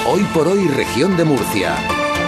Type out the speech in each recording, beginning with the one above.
Hoy por hoy, región de Murcia.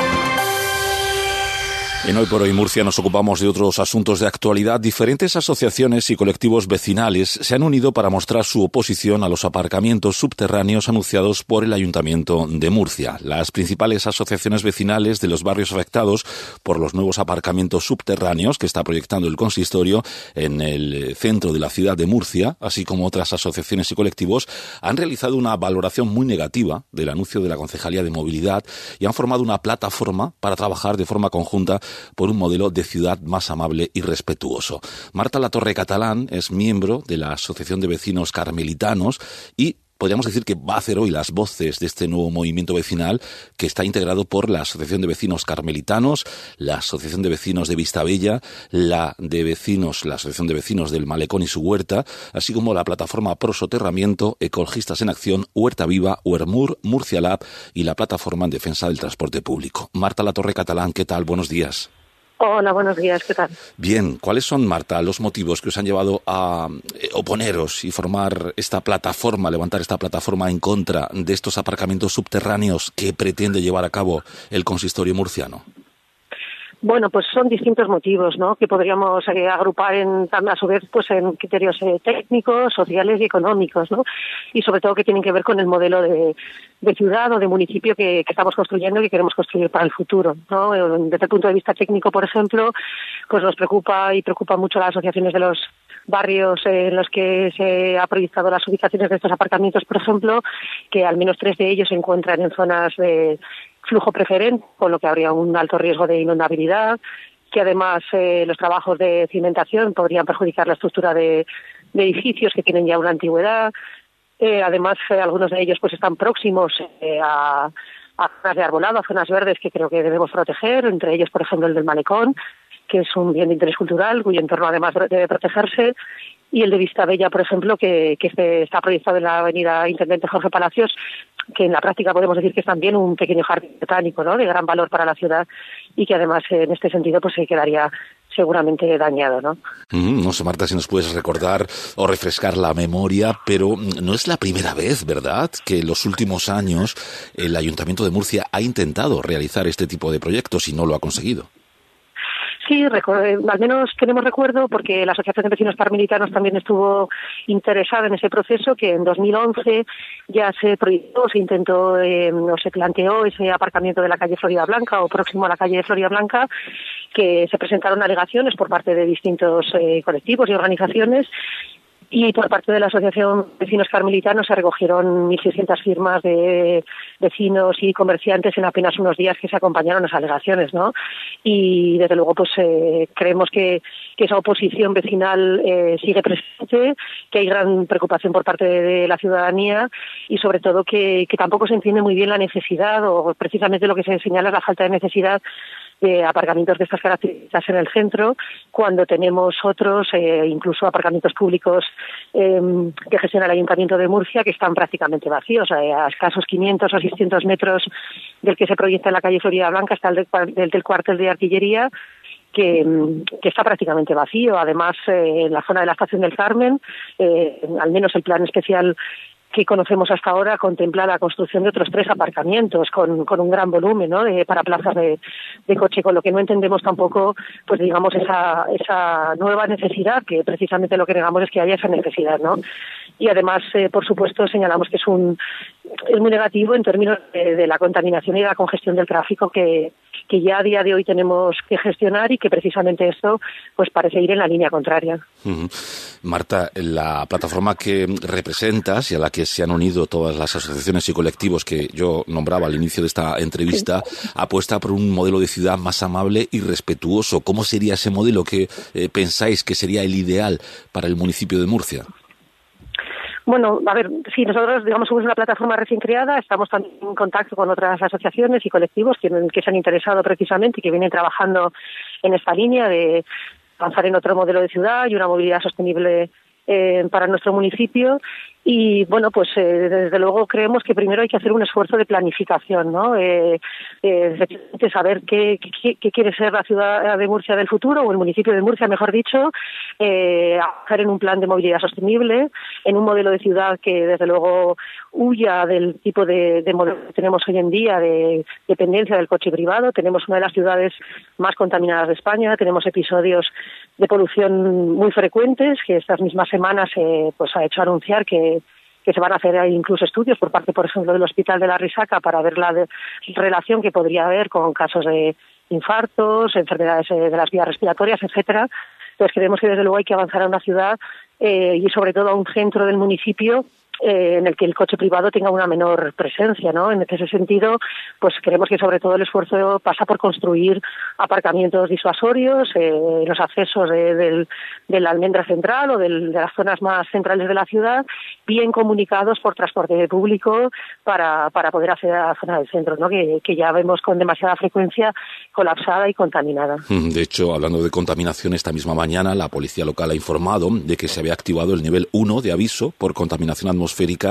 En Hoy por Hoy Murcia nos ocupamos de otros asuntos de actualidad. Diferentes asociaciones y colectivos vecinales se han unido para mostrar su oposición a los aparcamientos subterráneos anunciados por el Ayuntamiento de Murcia. Las principales asociaciones vecinales de los barrios afectados por los nuevos aparcamientos subterráneos que está proyectando el consistorio en el centro de la ciudad de Murcia, así como otras asociaciones y colectivos, han realizado una valoración muy negativa del anuncio de la Concejalía de Movilidad y han formado una plataforma para trabajar de forma conjunta por un modelo de ciudad más amable y respetuoso. Marta Latorre Catalán es miembro de la Asociación de Vecinos Carmelitanos y podríamos decir que va a hacer hoy las voces de este nuevo movimiento vecinal que está integrado por la Asociación de Vecinos Carmelitanos, la Asociación de Vecinos de Vistabella, la Asociación de Vecinos del Malecón y su huerta, así como la plataforma Pro Soterramiento, Ecologistas en Acción, Huerta Viva, Huermur, Murcia Lab y la plataforma en defensa del transporte público. Marta Latorre Catalán, ¿qué tal? Buenos días. Hola, buenos días, ¿qué tal? Bien, ¿cuáles son, Marta, los motivos que os han llevado a oponeros y formar esta plataforma, levantar esta plataforma en contra de estos aparcamientos subterráneos que pretende llevar a cabo el consistorio murciano? Bueno, pues son distintos motivos, ¿no?, que podríamos agrupar a su vez pues en criterios técnicos, sociales y económicos, ¿no?, y sobre todo que tienen que ver con el modelo de ciudad o de municipio que estamos construyendo y que queremos construir para el futuro, ¿no? Desde el punto de vista técnico, por ejemplo, pues nos preocupa mucho las asociaciones de los barrios en los que se ha proyectado las ubicaciones de estos aparcamientos, por ejemplo, que al menos 3 de ellos se encuentran en zonas de flujo preferente, con lo que habría un alto riesgo de inundabilidad, que además los trabajos de cimentación podrían perjudicar la estructura de edificios que tienen ya una antigüedad. Además, algunos de ellos pues están próximos a zonas de arbolado, a zonas verdes que creo que debemos proteger, entre ellos, por ejemplo, el del Malecón, que es un bien de interés cultural, cuyo entorno además debe protegerse, y el de Vistabella, por ejemplo, que está proyectado en la avenida Intendente Jorge Palacios, que en la práctica podemos decir que es también un pequeño jardín botánico, ¿no?, de gran valor para la ciudad y que además en este sentido pues se quedaría seguramente dañado, ¿no? No sé, Marta, si nos puedes recordar o refrescar la memoria, pero no es la primera vez, ¿verdad?, que en los últimos años el Ayuntamiento de Murcia ha intentado realizar este tipo de proyectos y no lo ha conseguido. Sí, al menos tenemos recuerdo, porque la Asociación de Vecinos Carmelitanos también estuvo interesada en ese proceso, que en 2011 ya se proyectó, se intentó o se planteó ese aparcamiento de la calle Florida Blanca o próximo a la calle Florida Blanca, que se presentaron alegaciones por parte de distintos colectivos y organizaciones. Y por parte de la Asociación de Vecinos Carmelitanos se recogieron 1.600 firmas de vecinos y comerciantes en apenas unos días que se acompañaron a las alegaciones, ¿no? Y desde luego pues creemos que esa oposición vecinal sigue presente, que hay gran preocupación por parte de la ciudadanía y sobre todo que tampoco se entiende muy bien la necesidad, o precisamente lo que se señala es la falta de necesidad de aparcamientos de estas características en el centro, cuando tenemos otros, incluso aparcamientos públicos que gestiona el Ayuntamiento de Murcia, que están prácticamente vacíos, a escasos 500 o 600 metros del que se proyecta en la calle Florida Blanca hasta el del cuartel de artillería, que está prácticamente vacío. Además, en la zona de la Estación del Carmen, al menos el plan especial que conocemos hasta ahora contempla la construcción de otros 3 aparcamientos con un gran volumen, ¿no?, para plazas de coche, con lo que no entendemos tampoco, pues digamos, esa nueva necesidad, que precisamente lo que negamos es que haya esa necesidad, ¿no? Y además, por supuesto, señalamos que es muy negativo en términos de la contaminación y de la congestión del tráfico que ya a día de hoy tenemos que gestionar, y que precisamente esto pues parece ir en la línea contraria. Marta, la plataforma que representas y a la que se han unido todas las asociaciones y colectivos que yo nombraba al inicio de esta entrevista, apuesta por un modelo de ciudad más amable y respetuoso. ¿Cómo sería ese modelo que pensáis que sería el ideal para el municipio de Murcia? Bueno, a ver, sí, nosotros, digamos, somos una plataforma recién creada, estamos también en contacto con otras asociaciones y colectivos que se han interesado precisamente y que vienen trabajando en esta línea de avanzar en otro modelo de ciudad y una movilidad sostenible para nuestro municipio. Y bueno, pues desde luego creemos que primero hay que hacer un esfuerzo de planificación, ¿no? De saber qué quiere ser la ciudad de Murcia del futuro, o el municipio de Murcia, mejor dicho, hacer en un plan de movilidad sostenible, en un modelo de ciudad que desde luego huya del tipo de modelo que tenemos hoy en día de dependencia del coche privado. Tenemos una de las ciudades más contaminadas de España, tenemos episodios de polución muy frecuentes, que estas mismas semanas pues ha hecho anunciar que se van a hacer incluso estudios por parte, por ejemplo, del Hospital de la Risaca para ver la relación que podría haber con casos de infartos, enfermedades de las vías respiratorias, etcétera. Entonces creemos que desde luego hay que avanzar a una ciudad y sobre todo a un centro del municipio en el que el coche privado tenga una menor presencia, ¿no? En ese sentido, pues creemos que sobre todo el esfuerzo pasa por construir aparcamientos disuasorios, los accesos de la almendra central o de las zonas más centrales de la ciudad, bien comunicados por transporte público para poder acceder a la zona del centro, ¿no? Que ya vemos con demasiada frecuencia colapsada y contaminada. De hecho, hablando de contaminación, esta misma mañana la policía local ha informado de que se había activado el nivel 1 de aviso por contaminación atmosférica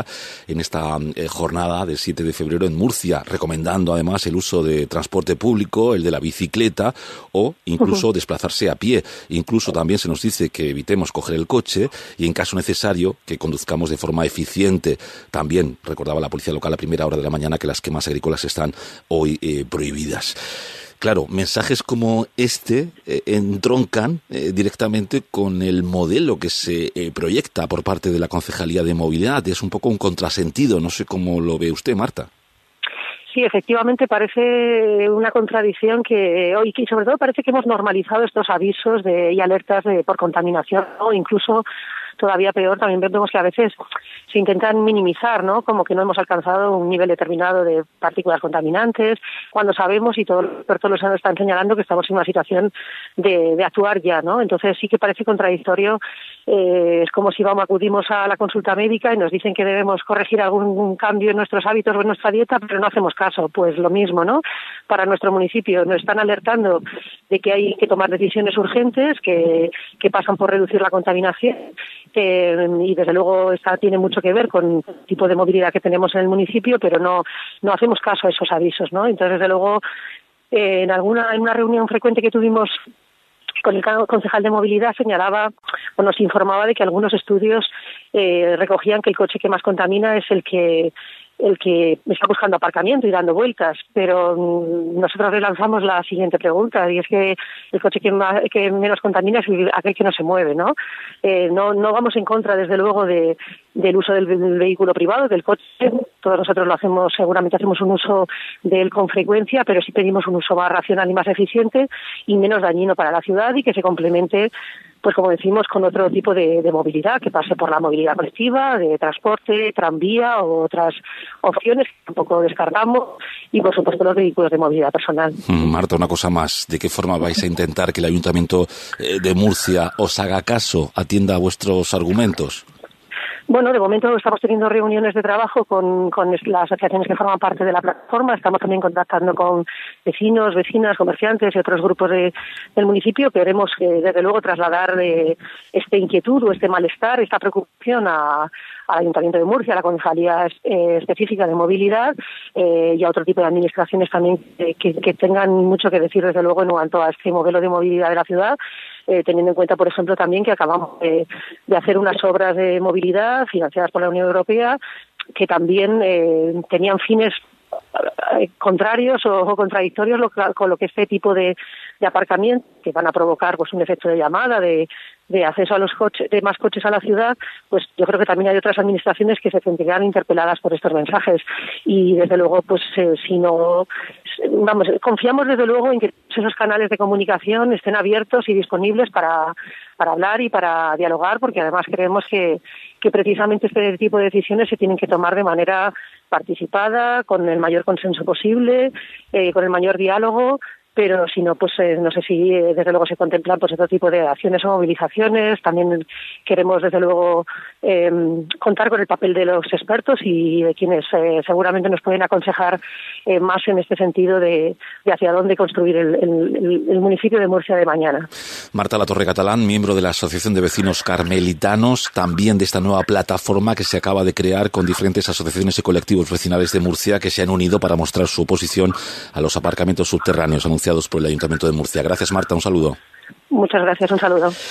en esta jornada del 7 de febrero en Murcia, recomendando además el uso de transporte público, el de la bicicleta o incluso desplazarse a pie. Incluso también se nos dice que evitemos coger el coche y en caso necesario que conduzcamos de forma eficiente. También recordaba la policía local a primera hora de la mañana que las quemas agrícolas están hoy prohibidas. Claro, mensajes como este entroncan directamente con el modelo que se proyecta por parte de la Concejalía de Movilidad. Es un poco un contrasentido, no sé cómo lo ve usted, Marta. Sí, efectivamente parece una contradicción que hoy, y sobre todo parece que hemos normalizado estos avisos y alertas por contaminación, ¿no? Incluso todavía peor, también vemos que a veces se intentan minimizar, ¿no? Como que no hemos alcanzado un nivel determinado de partículas contaminantes, cuando sabemos, y todos los expertos lo están señalando, que estamos en una situación de actuar ya, ¿no? Entonces sí que parece contradictorio. Es como si acudimos a la consulta médica y nos dicen que debemos corregir algún cambio en nuestros hábitos o en nuestra dieta, pero no hacemos caso. Pues lo mismo, ¿no? Para nuestro municipio nos están alertando de que hay que tomar decisiones urgentes que pasan por reducir la contaminación, y desde luego tiene mucho que ver con el tipo de movilidad que tenemos en el municipio, pero no hacemos caso a esos avisos, ¿no? Entonces, desde luego, en una reunión frecuente que tuvimos con el concejal de movilidad señalaba o nos informaba de que algunos estudios recogían que el coche que más contamina es el que está buscando aparcamiento y dando vueltas, pero nosotros le lanzamos la siguiente pregunta, y es que el coche que menos contamina es aquel que no se mueve, ¿no? No vamos en contra, desde luego, del uso del vehículo privado, del coche. Todos nosotros lo hacemos, seguramente hacemos un uso de él con frecuencia, pero sí pedimos un uso más racional y más eficiente y menos dañino para la ciudad, y que se complemente, pues como decimos, con otro tipo de movilidad, que pase por la movilidad colectiva, de transporte, tranvía o otras opciones que tampoco descartamos, y por supuesto los vehículos de movilidad personal. Marta, una cosa más. ¿De qué forma vais a intentar que el Ayuntamiento de Murcia os haga caso, atienda a vuestros argumentos? Bueno, de momento estamos teniendo reuniones de trabajo con las asociaciones que forman parte de la plataforma. Estamos también contactando con vecinos, vecinas, comerciantes y otros grupos del municipio. Queremos, desde luego, trasladar esta inquietud o este malestar, esta preocupación al Ayuntamiento de Murcia, a la Concejalía específica de movilidad y a otro tipo de administraciones también que tengan mucho que decir, desde luego, en cuanto a este modelo de movilidad de la ciudad. Teniendo en cuenta, por ejemplo, también que acabamos de hacer unas obras de movilidad financiadas por la Unión Europea que también tenían fines contrarios o contradictorios con lo que este tipo de aparcamiento, que van a provocar pues un efecto de llamada, de acceso a los coches, de más coches a la ciudad. Pues yo creo que también hay otras administraciones que se sentirán interpeladas por estos mensajes, y desde luego pues confiamos desde luego en que esos canales de comunicación estén abiertos y disponibles para hablar y para dialogar, porque además creemos que precisamente este tipo de decisiones se tienen que tomar de manera participada, con el mayor consenso posible, con el mayor diálogo, pero si no, pues no sé si desde luego se contemplan pues otro tipo de acciones o movilizaciones. También queremos desde luego contar con el papel de los expertos y de quienes seguramente nos pueden aconsejar más en este sentido de hacia dónde construir el municipio de Murcia de mañana. Marta Latorre Catalán, miembro de la Asociación de Vecinos Carmelitanos, también de esta nueva plataforma que se acaba de crear con diferentes asociaciones y colectivos vecinales de Murcia que se han unido para mostrar su oposición a los aparcamientos subterráneos anunciados por el Ayuntamiento de Murcia. Gracias, Marta, un saludo. Muchas gracias, un saludo.